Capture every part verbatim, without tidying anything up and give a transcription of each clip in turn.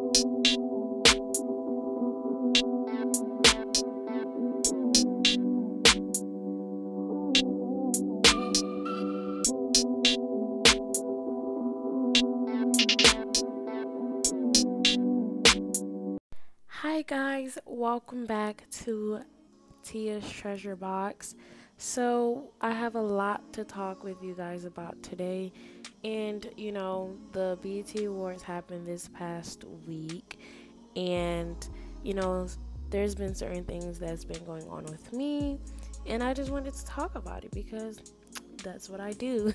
Hi guys, welcome back to Tia's Treasure Box. So, I have a lot to talk with you guys about today. And, you know, the B E T Awards happened this past week. And, you know, there's been certain things that's been going on with me. And I just wanted to talk about it because that's what I do.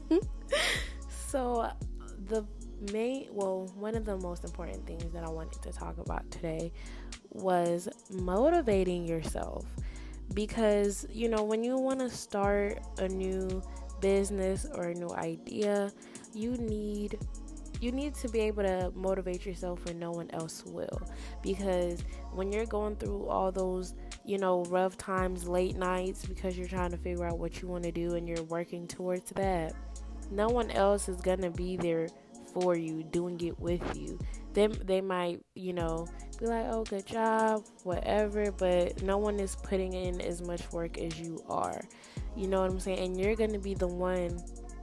So, the main, well, one of the most important things that I wanted to talk about today was motivating yourself. Because, you know, when you want to start a new business or a new idea, you need you need to be able to motivate yourself when no one else will. Because when you're going through all those, you know, rough times, late nights, because you're trying to figure out what you want to do and you're working towards that, no one else is gonna be there for you, doing it with you. They they might, you know, be like, "Oh, good job," whatever, but no one is putting in as much work as you are. You know what I'm saying? And you're gonna be the one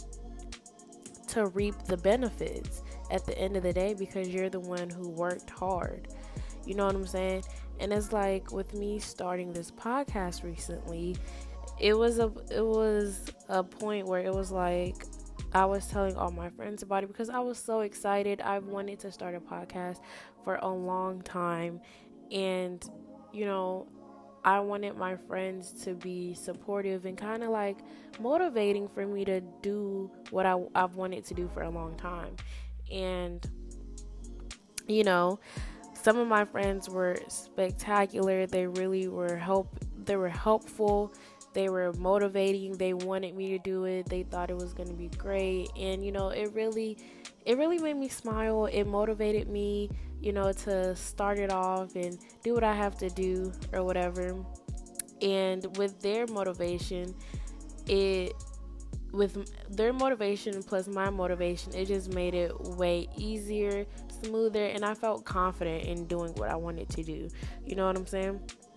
to reap the benefits at the end of the day because you're the one who worked hard. You know what I'm saying? And it's like with me starting this podcast recently, it was a it was a point where it was like I was telling all my friends about it because I was so excited. I've wanted to start a podcast for a long time. And, you know, I wanted my friends to be supportive and kind of like motivating for me to do what I, I've wanted to do for a long time. And, you know, some of my friends were spectacular. They really were help. They were helpful. They were motivating. They wanted me to do it. They thought it was going to be great. And, you know, it really, it really made me smile. It motivated me, you know, to start it off and do what I have to do or whatever. And with their motivation, it, with their motivation plus my motivation, it just made it way easier, smoother, and I felt confident in doing what I wanted to do. You know what I'm saying?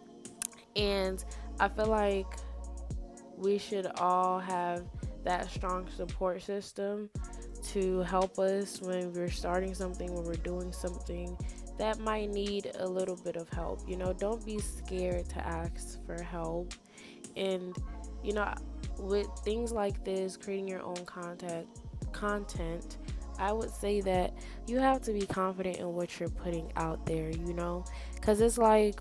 And I feel like we should all have that strong support system to help us when we're starting something, when we're doing something that might need a little bit of help. You know, don't be scared to ask for help. And, you know, with things like this, creating your own content, content, I would say that you have to be confident in what you're putting out there, you know, because it's like,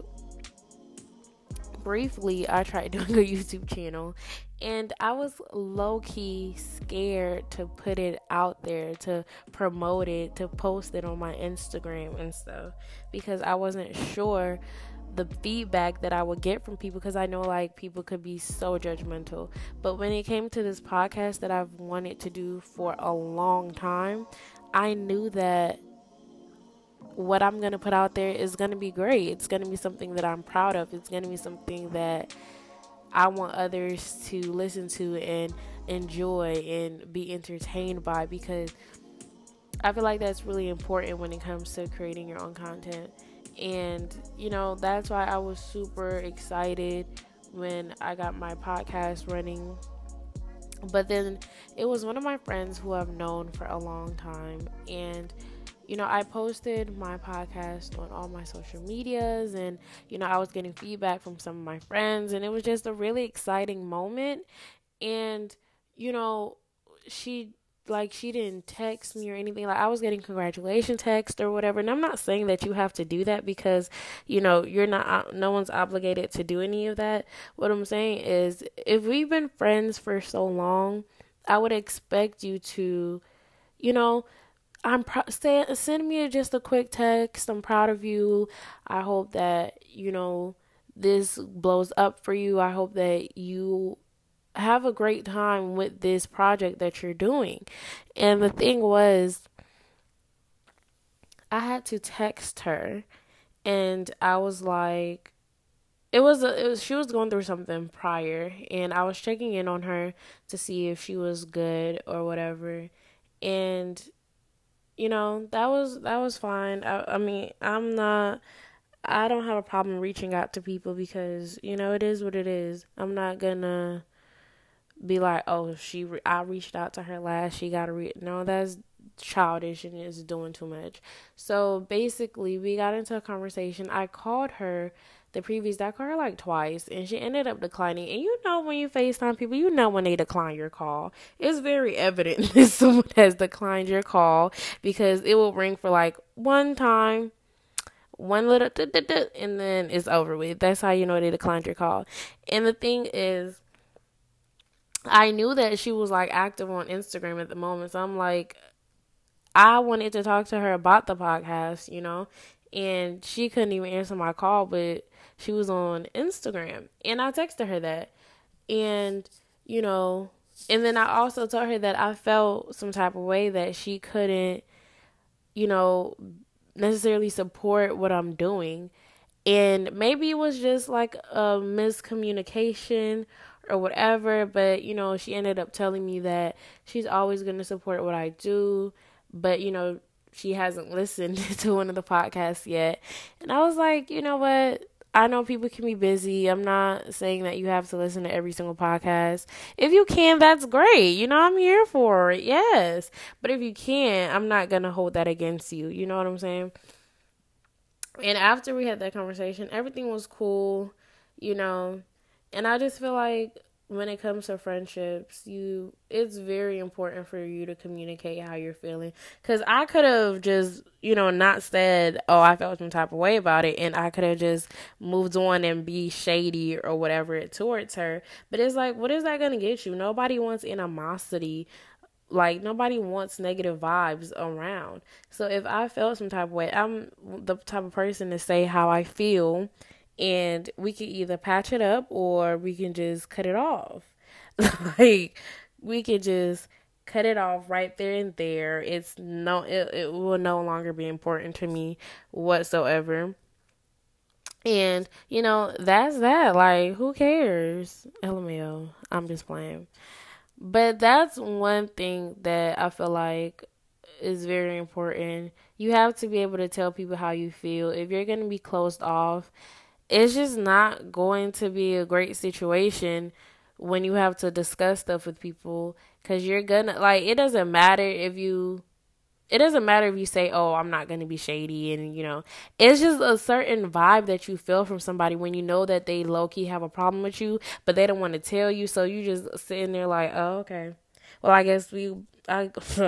briefly, I tried doing a YouTube channel and I was low-key scared to put it out there, to promote it, to post it on my Instagram and stuff, because I wasn't sure the feedback that I would get from people, because I know like people could be so judgmental. But when it came to this podcast that I've wanted to do for a long time, I knew that what I'm going to put out there is going to be great. It's going to be something that I'm proud of. It's going to be something that I want others to listen to and enjoy and be entertained by, because I feel like that's really important when it comes to creating your own content. And, you know, that's why I was super excited when I got my podcast running. But then it was one of my friends who I've known for a long time, and you know, I posted my podcast on all my social medias, and, you know, I was getting feedback from some of my friends, and it was just a really exciting moment. And, you know, she, like, she didn't text me or anything. Like, I was getting congratulation text or whatever. And I'm not saying that you have to do that because, you know, you're not, no one's obligated to do any of that. What I'm saying is, if we've been friends for so long, I would expect you to, you know, I'm pro- send, send me just a quick text. I'm proud of you. I hope that, you know, this blows up for you. I hope that you have a great time with this project that you're doing. And the thing was, I had to text her, and I was like, it was, a, it was she was going through something prior, and I was checking in on her to see if she was good or whatever. And you know, that was that was fine. I, I mean, I'm not. I don't have a problem reaching out to people because you know it is what it is. I'm not gonna be like, oh, she. Re- I reached out to her last. She got to read. No, that's childish and is doing too much. So basically, we got into a conversation. I called her the previous day. I called her like twice, and she ended up declining. And you know, when you FaceTime people, you know when they decline your call. It's very evident that someone has declined your call because it will ring for like one time. One little, and then it's over with. That's how you know they declined your call. And the thing is, I knew that she was like active on Instagram at the moment. So I'm like, I wanted to talk to her about the podcast, you know, and she couldn't even answer my call, but she was on Instagram. And I texted her that. And, you know, and then I also told her that I felt some type of way that she couldn't, you know, necessarily support what I'm doing. And maybe it was just like a miscommunication or whatever, but you know, she ended up telling me that she's always going to support what I do, but you know, she hasn't listened to one of the podcasts yet. And I was like, you know what? I know people can be busy. I'm not saying that you have to listen to every single podcast. If you can, that's great. You know, I'm here for it. Yes. But if you can't, I'm not going to hold that against you. You know what I'm saying? And after we had that conversation, everything was cool, you know. And I just feel like when it comes to friendships, you it's very important for you to communicate how you're feeling. Because I could have just, you know, not said, oh, I felt some type of way about it. And I could have just moved on and be shady or whatever towards her. But it's like, what is that going to get you? Nobody wants animosity. Like, nobody wants negative vibes around. So if I felt some type of way, I'm the type of person to say how I feel, and we can either patch it up or we can just cut it off. Like, we can just cut it off right there and there. It's no, it, it will no longer be important to me whatsoever. And, you know, that's that. Like, who cares? L M A O. I'm just playing. But that's one thing that I feel like is very important. You have to be able to tell people how you feel. If you're going to be closed off, it's just not going to be a great situation when you have to discuss stuff with people, because you're gonna, like, it doesn't matter if you it doesn't matter if you say, oh, I'm not going to be shady, and you know, it's just a certain vibe that you feel from somebody when you know that they low-key have a problem with you, but they don't want to tell you, so you just sitting there like, oh, okay, well, I guess we I,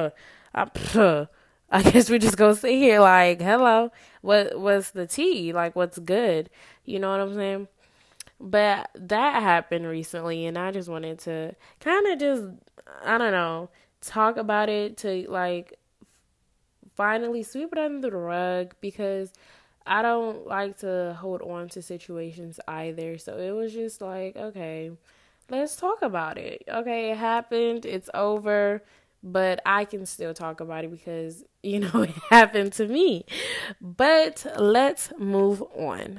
I, I guess we just gonna sit here like, hello, what what's the tea, like, what's good, you know what I'm saying? But that happened recently, and I just wanted to kind of just, I don't know, talk about it to, like, finally sweep it under the rug, because I don't like to hold on to situations either. So it was just like, okay, let's talk about it. Okay, it happened. It's over. But I can still talk about it because, you know, it happened to me. But let's move on.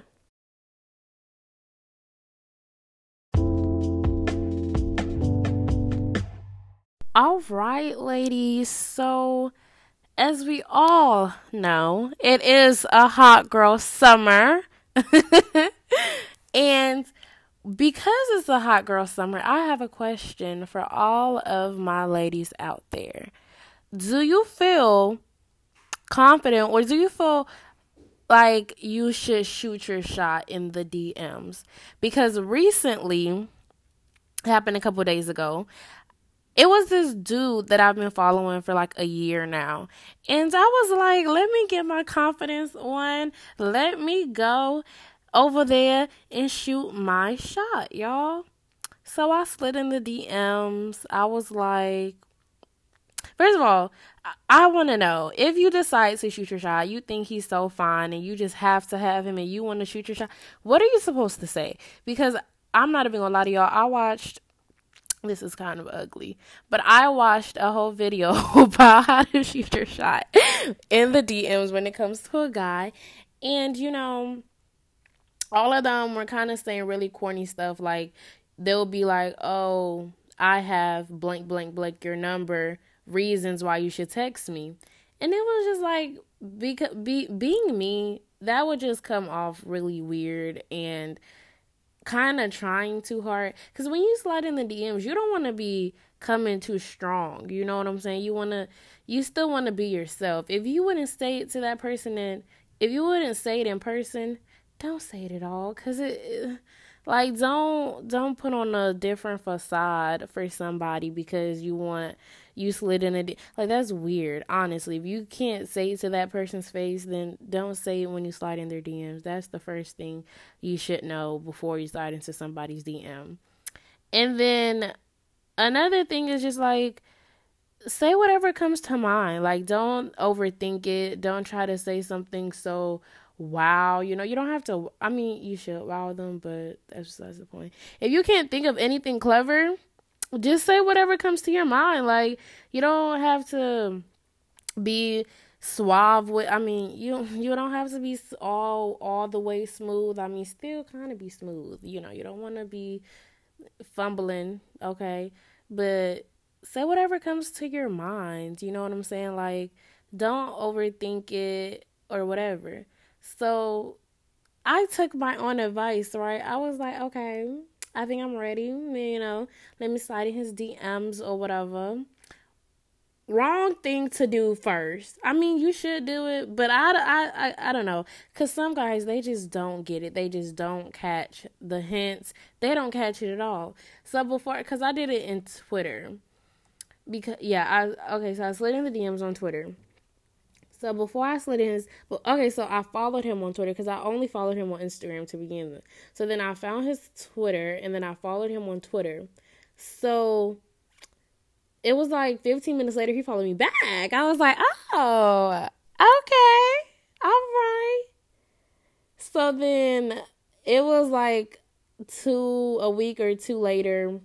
All right, ladies. So, as we all know, it is a hot girl summer. And because it's a hot girl summer, I have a question for all of my ladies out there. Do you feel confident, or do you feel like you should shoot your shot in the D Ms? Because recently, happened a couple days ago, it was this dude that I've been following for like a year now. And I was like, let me get my confidence on. Let me go over there and shoot my shot, y'all. So I slid in the D Ms. I was like, first of all, I, I want to know, if you decide to shoot your shot, you think he's so fine and you just have to have him and you want to shoot your shot, what are you supposed to say? Because I'm not even going to lie to y'all. I watched This is kind of ugly, but I watched a whole video about how to shoot your shot in the D Ms when it comes to a guy. And, you know, all of them were kind of saying really corny stuff. Like, they'll be like, oh, I have blank, blank, blank your number, reasons why you should text me. And it was just like, because, be, being me, that would just come off really weird and kind of trying too hard. Because when you slide in the D Ms, you don't want to be coming too strong. You know what I'm saying? You want to, you still want to be yourself. If you wouldn't say it to that person, and if you wouldn't say it in person, don't say it at all. Because it, it, like, don't, don't put on a different facade for somebody because you want, you slid in a, D- like, that's weird. Honestly, if you can't say it to that person's face, then don't say it when you slide in their D Ms. That's the first thing you should know before you slide into somebody's D M. And then another thing is just like, say whatever comes to mind. Like, don't overthink it. Don't try to say something so wow. You know, you don't have to, I mean, you should wow them, but that's besides the point. If you can't think of anything clever, just say whatever comes to your mind. Like, you don't have to be suave with, I mean, you you don't have to be all all the way smooth. I mean, still kind of be smooth. You know, you don't want to be fumbling, okay? But say whatever comes to your mind. You know what I'm saying? Like, don't overthink it or whatever. So I took my own advice, right? I was like, okay, I think I'm ready. You know, let me slide in his D Ms or whatever. Wrong thing to do first. I mean, you should do it, but I, I, I, I don't know. Because some guys, they just don't get it. They just don't catch the hints. They don't catch it at all. So before, because I did it in Twitter. Because, yeah, I, okay, so I slid in the D Ms on Twitter. So before I slid in his, well, okay, so I followed him on Twitter because I only followed him on Instagram to begin with. So then I found his Twitter, and then I followed him on Twitter. So it was like fifteen minutes later, he followed me back. I was like, oh, okay, all right. So then it was like two, a week or two later,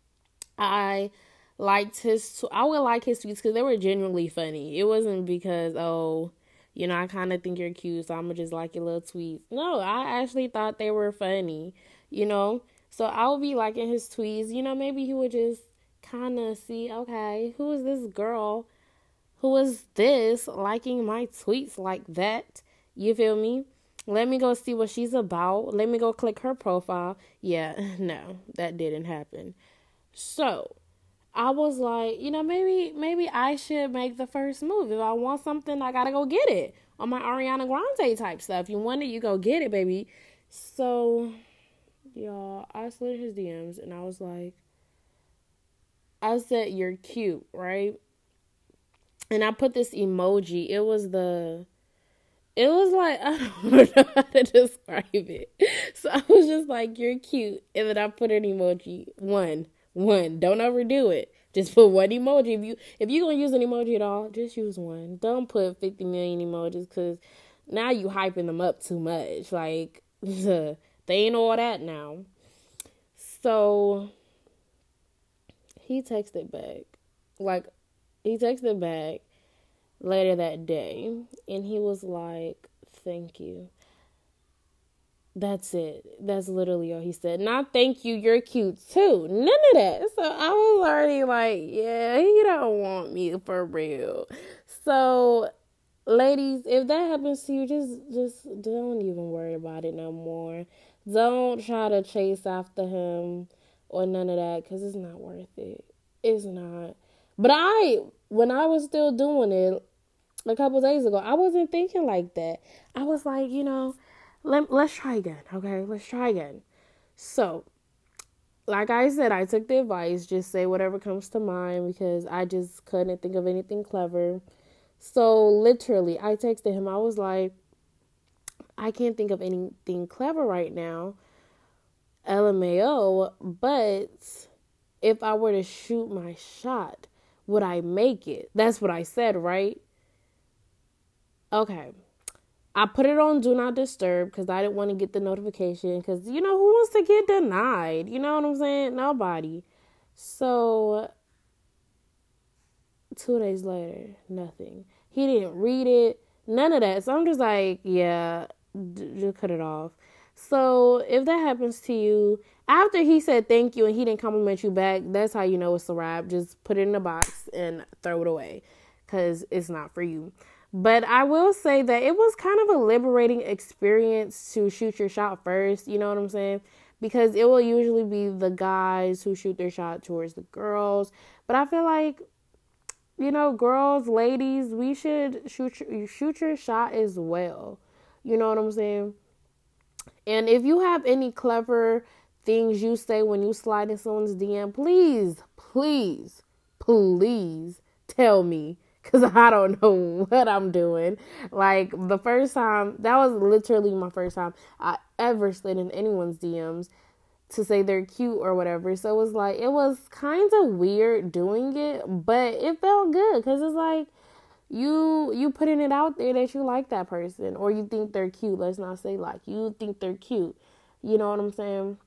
I liked his, I would like his tweets because they were genuinely funny. It wasn't because, oh, you know, I kind of think you're cute, so I'm going to just like your little tweets. No, I actually thought they were funny, you know. So I would be liking his tweets. You know, maybe he would just kind of see, okay, who is this girl? Who is this liking my tweets like that? You feel me? Let me go see what she's about. Let me go click her profile. Yeah, no, that didn't happen. So I was like, you know, maybe maybe I should make the first move. If I want something, I gotta go get it. On my Ariana Grande type stuff. You want it, you go get it, baby. So, y'all, I slid his D Ms and I was like, I said, you're cute, right? And I put this emoji. It was the, it was like, I don't know how to describe it. So I was just like, you're cute. And then I put an emoji. One. One. Don't overdo it. Just put one emoji. If you if you're gonna use an emoji at all, just use one. Don't put fifty million emojis because now you hyping them up too much. Like, they ain't all that now. So he texted back. Like, he texted back later that day, and he was like, thank you. That's it. That's literally all he said. Not thank you, you're cute too. None of that. So I was already like, yeah, he don't want me for real. So, ladies, if that happens to you, just just don't even worry about it no more. Don't try to chase after him or none of that because it's not worth it. It's not. But I, when I was still doing it a couple days ago, I wasn't thinking like that. I was like, you know, Let, let's try again, okay? Let's try again. So, like I said, I took the advice. Just say whatever comes to mind because I just couldn't think of anything clever. So, literally, I texted him. I was like, I can't think of anything clever right now. L M A O. But if I were to shoot my shot, would I make it? That's what I said, right? Okay. I put it on Do Not Disturb because I didn't want to get the notification because, you know, who wants to get denied? You know what I'm saying? Nobody. So, two days later, nothing. He didn't read it. None of that. So, I'm just like, yeah, d- just cut it off. So, if that happens to you, after he said thank you and he didn't compliment you back, that's how you know it's a wrap. Just put it in a box and throw it away. because it's not for you. But I will say that it was kind of a liberating experience to shoot your shot first. You know what I'm saying? Because it will usually be the guys who shoot their shot towards the girls. But I feel like, you know, girls, ladies, we should shoot your, shoot your shot as well. You know what I'm saying? And if you have any clever things you say when you slide in someone's D M, please, please, please tell me. Because I don't know what I'm doing. Like, the first time, that was literally my first time I ever slid in anyone's D Ms to say they're cute or whatever. So it was like, it was kind of weird doing it, but it felt good. Because it's like, you you putting it out there that you like that person. Or you think they're cute. Let's not say like. You think they're cute. You know what I'm saying?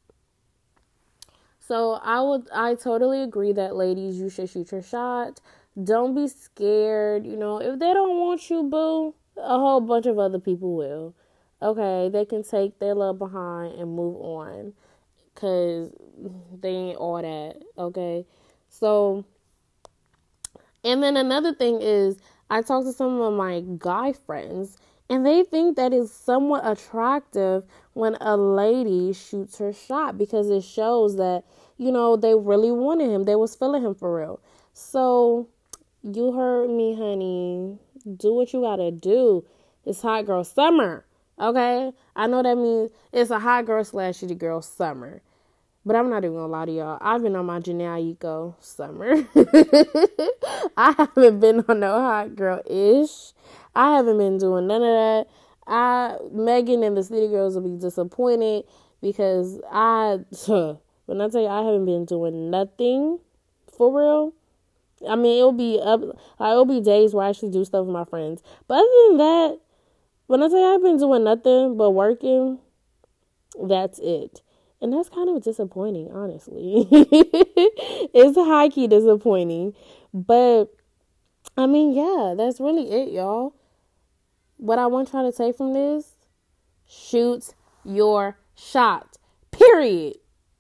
So I would, I totally agree that, ladies, you should shoot your shot. Don't be scared. You know, if they don't want you, boo, a whole bunch of other people will. Okay, they can take their love behind and move on. Because they ain't all that. Okay, so, and then another thing is, I talked to some of my guy friends, and they think that it's somewhat attractive when a lady shoots her shot, because it shows that, you know, they really wanted him. They was feeling him for real. So, you heard me, honey. Do what you gotta do. It's hot girl summer, okay? I know that means it's a hot girl slash shitty girl summer. But I'm not even gonna lie to y'all. I've been on my Jhené Aiko summer. I haven't been on no hot girl-ish. I haven't been doing none of that. I, Megan and the City Girls will be disappointed because I, when I tell you I haven't been doing nothing for real, I mean, it'll be up, like, it'll be days where I actually do stuff with my friends. But other than that, when I tell you I've been doing nothing but working, that's it. And that's kind of disappointing, honestly. It's high-key disappointing. But, I mean, yeah, that's really it, y'all. What I want y'all to take from this, shoot your shot. Period.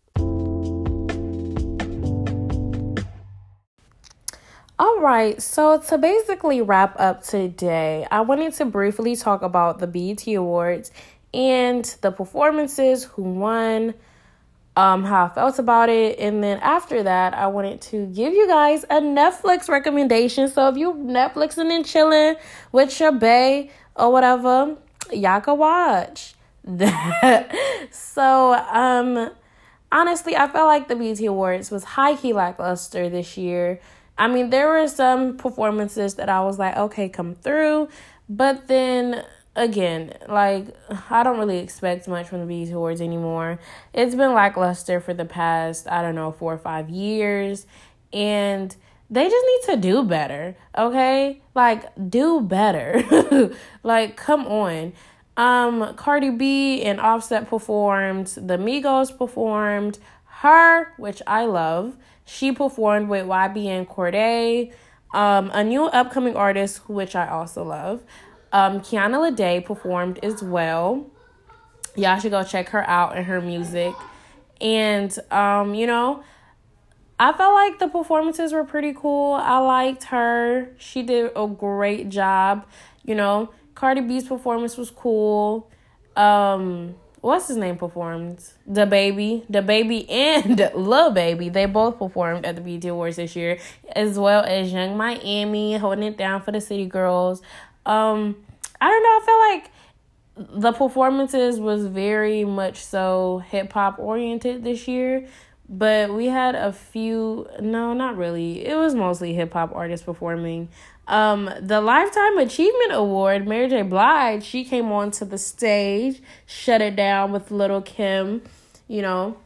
All right, so to basically wrap up today, I wanted to briefly talk about the B E T Awards and the performances, who won, um, how I felt about it, and then after that, I wanted to give you guys a Netflix recommendation. So if you Netflixing and chilling with your bae or whatever, y'all can watch that. So, um, honestly, I felt like the B E T Awards was high-key lackluster this year. I mean, there were some performances that I was like, okay, come through. But then, again, like, I don't really expect much from the B E T Awards anymore. It's been lackluster for the past, I don't know, four or five years. And they just need to do better, okay? Like, do better. Like, come on. Um, Cardi B and Offset performed. The Migos performed. Her, which I love, she performed with Y B N Cordae, um, a new upcoming artist, which I also love. Um, Kiana Lede performed as well. Y'all should go check her out and her music. And, um, you know, I felt like the performances were pretty cool. I liked her. She did a great job. You know, Cardi B's performance was cool. Um... What's his name performed? DaBaby. DaBaby and Lil Baby. They both performed at the B E T Awards this year. As well as Young Miami holding it down for the City Girls. Um, I don't know. I feel like the performances was very much so hip-hop oriented this year. But we had a few... No, not really. It was mostly hip-hop artists performing. Um, the Lifetime Achievement Award, Mary J. Blige, she came onto the stage, shut it down with Lil' Kim, you know.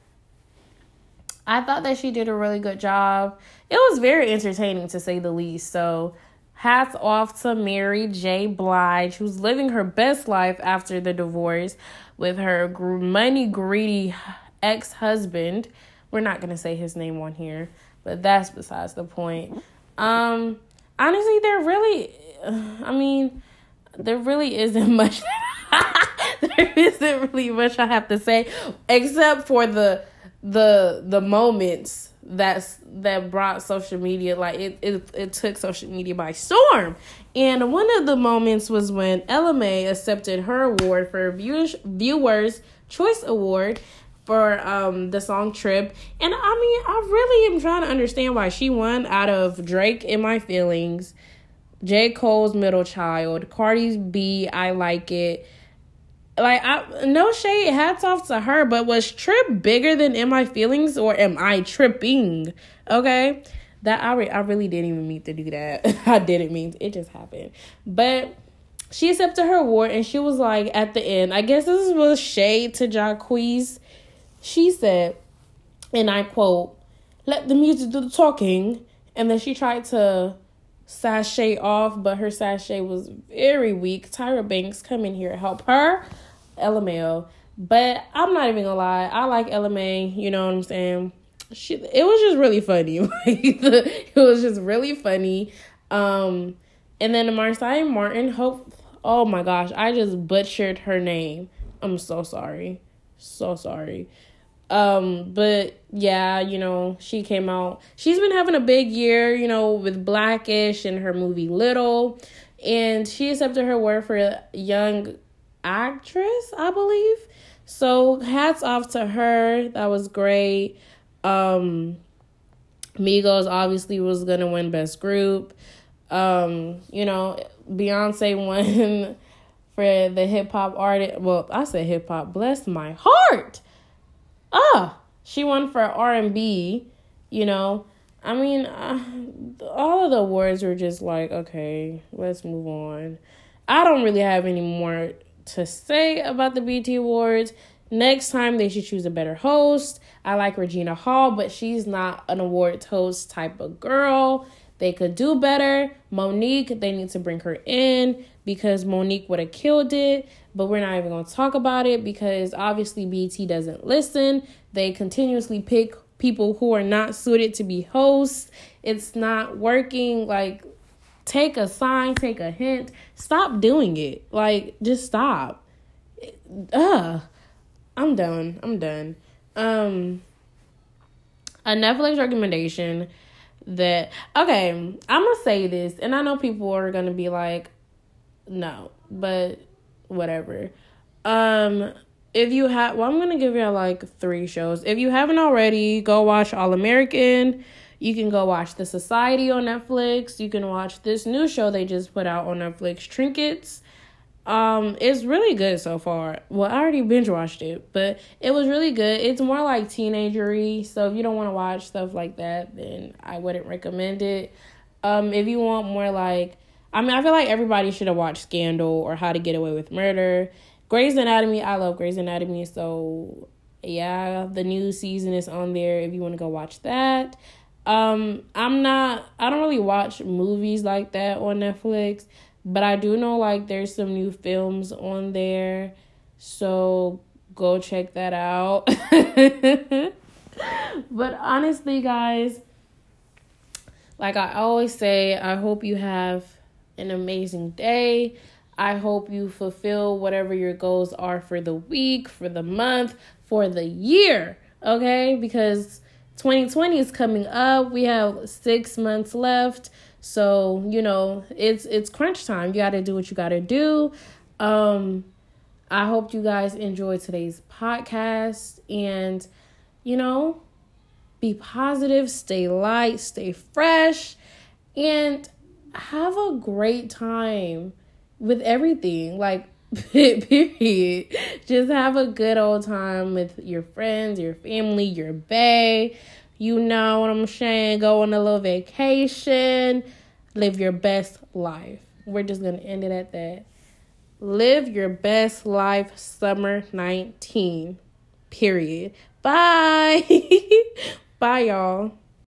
I thought that she did a really good job. It was very entertaining, to say the least. So, hats off to Mary J. Blige, who's living her best life after the divorce with her money-greedy ex-husband. We're not going to say his name on here, but that's besides the point. Um... Honestly, there really, I mean, there really isn't much, there isn't really much I have to say, except for the, the, the moments that's that brought social media, like it, it it took social media by storm. And one of the moments was when Ella Mai accepted her award for viewers viewers choice award for um the song Trip. And I mean, I really am trying to understand why she won out of Drake, In My Feelings, J. Cole's Middle Child, Cardi's B, I Like It. Like, I, no shade, hats off to her, but was Trip bigger than In My Feelings, or am I tripping? Okay? That I, re- I really didn't even mean to do that. I didn't mean to. It just happened. But she accepted her award, and she was like, at the end, I guess this was shade to Jacquees. She said, and I quote, "Let the music do the talking." And then she tried to sashay off, but her sashay was very weak. Tyra Banks, come in here, help her. Ella Mai. But I'm not even gonna lie, I like Ella Mai, you know what I'm saying? She, it was just really funny. It was just really funny. Um, and then Marsai Martin, hope, oh my gosh, I just butchered her name. I'm so sorry. So sorry. Um, but yeah, you know, she came out. She's been having a big year, you know, with Blackish and her movie Little. And she accepted her award for Young Actress, I believe. So hats off to her. That was great. Um, Migos obviously was gonna win Best Group. Um, you know, Beyonce won for the hip hop artist. Well, I said hip hop. Bless my heart. Ah, she won for R and B. You know, I mean, uh, all of the awards were just like, okay, let's move on. I don't really have any more to say about the B E T Awards. Next time they should choose a better host. I like Regina Hall, but she's not an awards host type of girl. They could do better. Monique, they need to bring her in because Monique would have killed it. But we're not even going to talk about it because obviously B E T doesn't listen. They continuously pick people who are not suited to be hosts. It's not working. Like, take a sign, take a hint. Stop doing it. Like, just stop. Ugh. I'm done. I'm done. Um, a Netflix recommendation that, okay, I'm going to say this, and I know people are going to be like, no, but whatever. Um, if you have, well, I'm going to give you like three shows. If you haven't already, go watch All American. You can go watch The Society on Netflix. You can watch this new show they just put out on Netflix, Trinkets. Um, it's really good so far. Well, I already binge watched it, but it was really good. It's more like teenagery, so if you don't want to watch stuff like that, then I wouldn't recommend it. Um, if you want more like, I mean, I feel like everybody should have watched Scandal or How to Get Away with Murder. Grey's Anatomy, I love Grey's Anatomy, so yeah, the new season is on there if you want to go watch that. Um, I'm not, I don't really watch movies like that on Netflix, but I do know, like, there's some new films on there, so go check that out. But honestly, guys, like I always say, I hope you have an amazing day. I hope you fulfill whatever your goals are for the week, for the month, for the year, okay? Because twenty twenty is coming up. We have six months left. So, you know, it's it's crunch time. You got to do what you got to do. Um, I hope you guys enjoyed today's podcast. And, you know, be positive, stay light, stay fresh, and have a great time with everything. Like, period. Just have a good old time with your friends, your family, your bae. You know what I'm saying? Go on a little vacation. Live your best life. We're just going to end it at that. Live your best life, summer nineteen. Period. Bye. Bye, y'all.